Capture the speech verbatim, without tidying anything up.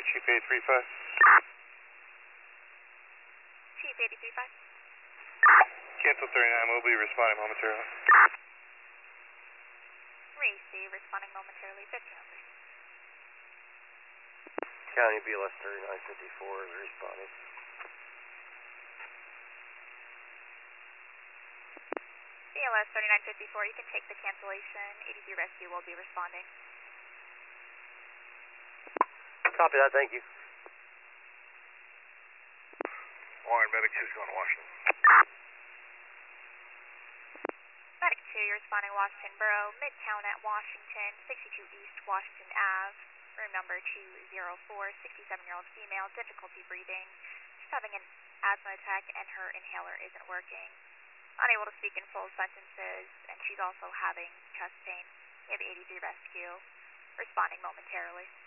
Chief eight three five. Chief eight three five. Cancel thirty-nine, we'll be responding momentarily. Receive, responding momentarily, fifteen numbers. County B L S thirty-nine fifty-four is responding. B L S thirty-nine fifty-four, you can take the cancellation. A D three Rescue will be responding. Copy that, thank you. Warren, Medic two's going to Washington. Medic two, you're responding Washington Borough, Midtown at Washington, sixty-two East Washington Avenue, room number two oh four, sixty-seven-year-old female, difficulty breathing. She's having an asthma attack and her inhaler isn't working. Unable to speak in full sentences, and she's also having chest pain. We have A D three Rescue responding momentarily.